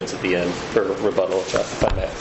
seconds at the end for rebuttal, if I may.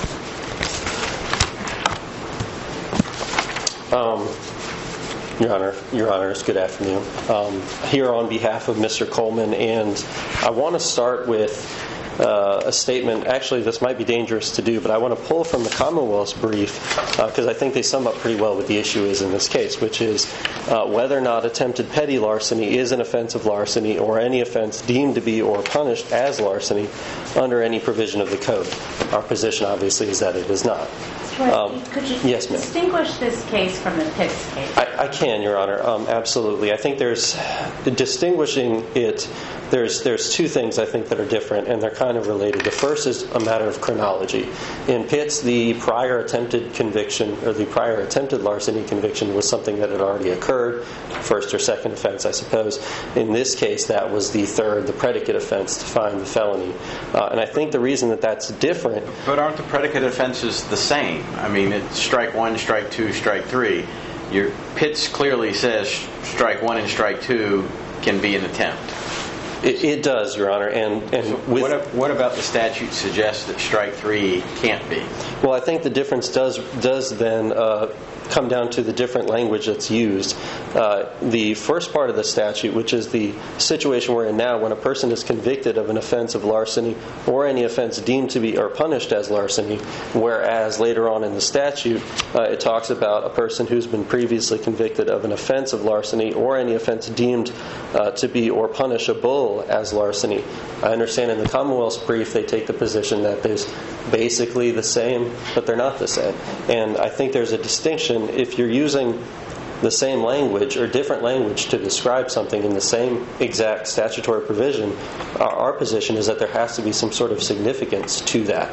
Your Honors, good afternoon. Here on behalf of Mr. Coleman, and I want to start with a statement. Actually, this might be dangerous to do, but I want to pull from the Commonwealth's brief because I think they sum up pretty well what the issue is in this case, which is whether or not attempted petty larceny is an offense of larceny or any offense deemed to be or punished as larceny under any provision of the Code. Our position, obviously, is that it is not. Could you yes, ma'am. distinguish this case from the Pitts case? I can, Your Honor. Absolutely. I think there's distinguishing it. There's two things I think that are different, and they're kind of related. The first is a matter of chronology. In Pitts, the prior attempted conviction or the prior attempted larceny conviction was something that had already occurred, first or second offense, I suppose. In this case, that was the third, the predicate offense to find the felony. And I think the reason that that's different. But aren't the predicate offenses the same? I mean, it's strike one, strike two, strike three. Your Pitts clearly says strike one and strike two can be an attempt. It does, Your Honor. And what about the statute suggests that strike three can't be? Well, I think the difference does then come down to the different language that's used. The first part of the statute, which is the situation we're in now, when a person is convicted of an offense of larceny or any offense deemed to be or punished as larceny, whereas later on in the statute it talks about a person who's been previously convicted of an offense of larceny or any offense deemed to be or punishable as larceny. I understand in the Commonwealth's brief they take the position that there's basically the same, but they're not the same. And I think there's a distinction if you're using the same language or different language to describe something in the same exact statutory provision. Our position is that there has to be some sort of significance to that.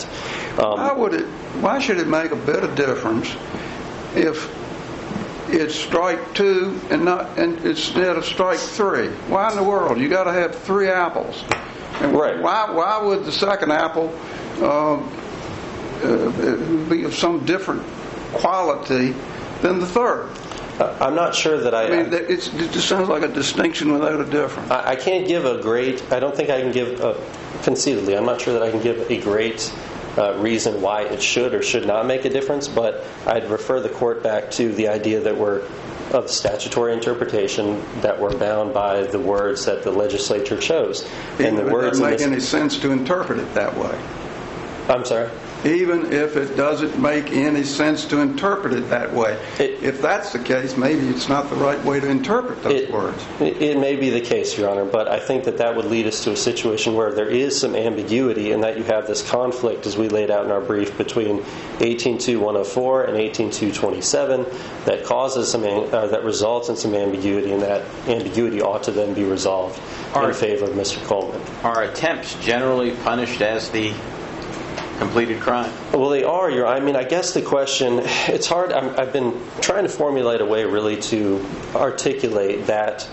Why should it make a bit of difference if it's strike two and instead of strike three? Why in the world? You got to have three apples. And right. Why would the second apple be of some different quality than the third? I'm not sure that I mean, it just sounds like a distinction without a difference. I can't give a great. I don't think I can give conceitedly. I'm not sure that I can give a great reason why it should or should not make a difference. But I'd refer the court back to the idea that we're of statutory interpretation, that we're bound by the words that the legislature chose. And the words it doesn't make any sense to interpret it that way. I'm sorry? Even if it doesn't make any sense to interpret it that way. If that's the case, maybe it's not the right way to interpret those words. It may be the case, Your Honor, but I think that would lead us to a situation where there is some ambiguity and that you have this conflict, as we laid out in our brief, between 18.2.104 and 18.2.27 that causes that results in some ambiguity, and that ambiguity ought to then be resolved in favor of Mr. Coleman. Are attempts generally punished as the completed crime? Well, they are. I mean, I guess the question, it's hard. I've been trying to formulate a way really to articulate that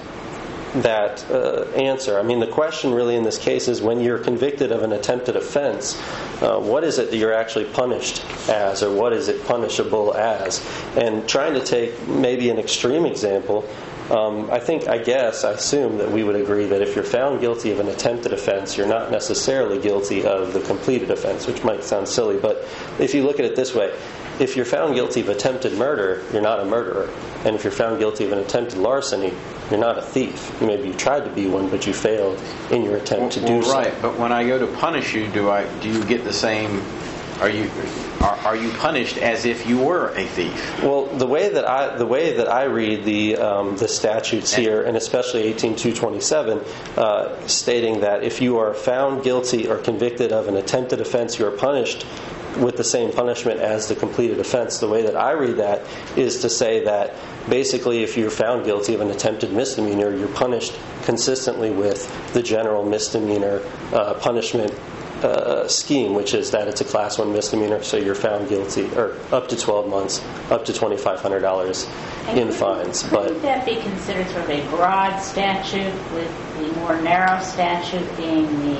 answer. I mean, the question really in this case is when you're convicted of an attempted offense, what is it that you're actually punished as, or what is it punishable as? And trying to take maybe an extreme example, I assume that we would agree that if you're found guilty of an attempted offense, you're not necessarily guilty of the completed offense, which might sound silly, but if you look at it this way, if you're found guilty of attempted murder, you're not a murderer. And if you're found guilty of an attempted larceny, you're not a thief. Maybe you tried to be one, but you failed in your attempt to do so. Right, but when I go to punish you, do you get the same? Are you punished as if you were a thief? Well, the way that I read the statutes here, and especially 18.2.27, stating that if you are found guilty or convicted of an attempted offense, you are punished with the same punishment as the completed offense. The way that I read that is to say that basically if you're found guilty of an attempted misdemeanor, you're punished consistently with the general misdemeanor punishment scheme, which is that it's a Class 1 misdemeanor, so you're found guilty, or up to 12 months, up to $2,500 in fines. Couldn't that be considered sort of a broad statute, with the more narrow statute being the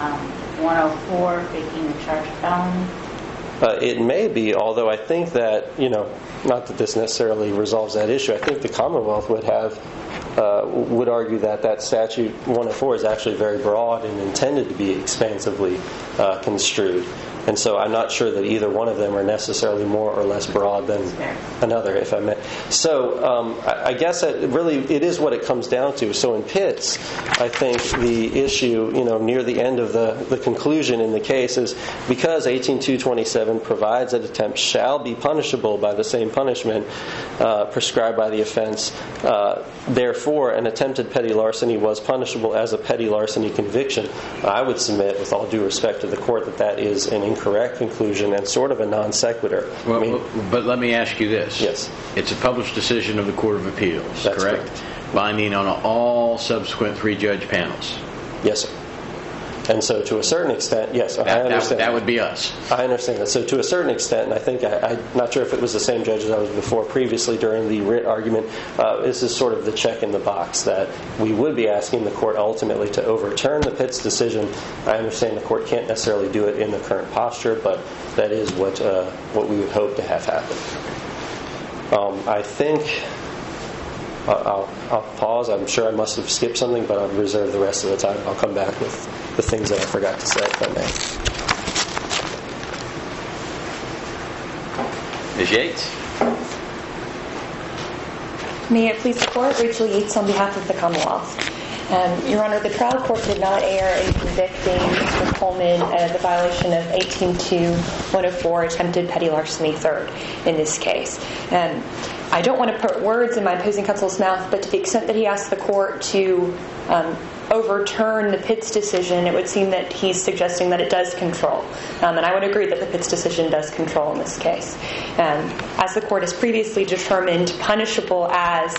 104, being the charge of felony? It may be, although I think that, not that this necessarily resolves that issue, I think the Commonwealth would have would argue that that statute 104 is actually very broad and intended to be expansively construed. And so I'm not sure that either one of them are necessarily more or less broad than another, if I may. So I guess it is what it comes down to. So in Pitts, I think the issue, near the end of the conclusion in the case is because 18227 provides that attempt shall be punishable by the same punishment prescribed by the offense. Therefore, an attempted petty larceny was punishable as a petty larceny conviction. I would submit, with all due respect to the court, that is an incorrect conclusion and sort of a non sequitur. But let me ask you this. Yes. It's a published decision of the Court of Appeals, That's correct? Binding on all subsequent 3-judge panels. Yes, sir. And so to a certain extent, yes, I understand. That would be us. I understand that. So to a certain extent, and I think I'm not sure if it was the same judge as I was before previously during the writ argument, this is sort of the check in the box that we would be asking the court ultimately to overturn the Pitts decision. I understand the court can't necessarily do it in the current posture, but that is what we would hope to have happen. I think I'll pause. I'm sure I must have skipped something, but I'll reserve the rest of the time. I'll come back with the things that I forgot to say, if I may. Ms. Yates? May it please the Court, Rachel Yates on behalf of the Commonwealth. Your Honor, the trial court did not err in convicting Mr. Coleman of the violation of 182-104, attempted petty larceny third, in this case. I don't want to put words in my opposing counsel's mouth, but to the extent that he asked the court to overturn the Pitts decision, it would seem that he's suggesting that it does control. And I would agree that the Pitts decision does control in this case. As the court has previously determined, punishable as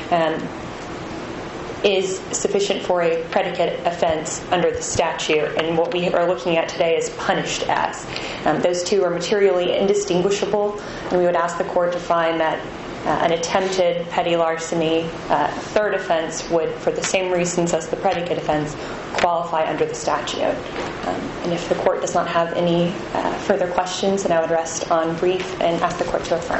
is sufficient for a predicate offense under the statute, and what we are looking at today is punished as. Those two are materially indistinguishable, and we would ask the court to find that an attempted petty larceny third offense would, for the same reasons as the predicate offense, qualify under the statute. And if the court does not have any further questions, then I would rest on brief and ask the court to affirm.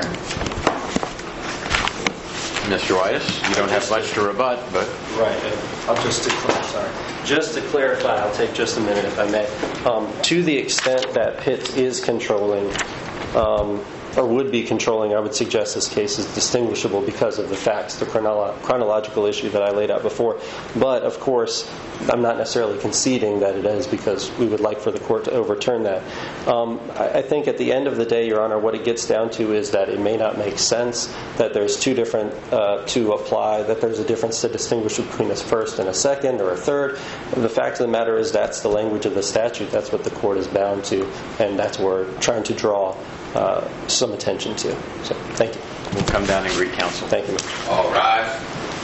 Mr. Whitus, you don't have much to rebut, but... Right. Just to clarify, I'll take just a minute if I may. To the extent that Pitts is controlling, or would be controlling, I would suggest this case is distinguishable because of the facts, the chronological issue that I laid out before. But, of course, I'm not necessarily conceding that it is because we would like for the court to overturn that. I think at the end of the day, Your Honor, what it gets down to is that it may not make sense that there's two different to apply, that there's a difference to distinguish between a first and a second or a third. The fact of the matter is that's the language of the statute. That's what the court is bound to, and that's what we're trying to draw some attention to. So, thank you. We'll come down and greet counsel. Thank you. All rise.